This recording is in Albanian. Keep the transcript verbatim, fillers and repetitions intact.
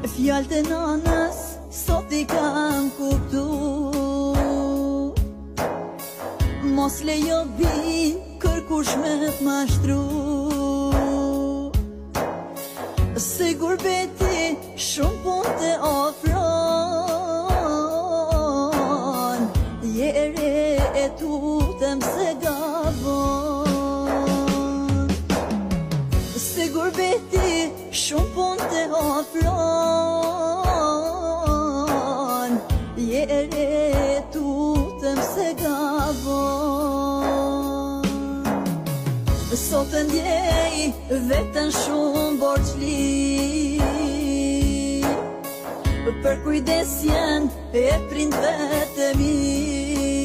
Fjallë të nanës sot i kam kuptu, mos lejo bi kërkush me t'mashtru. Se gurbeti shumë pun të ofron, jere e tutem se gabon. Se gurbeti shumë pun të ofron, jere e tutem se gabon. Sot të ndjej vetën shumë borçli, për kujdesjen e prindve të mi.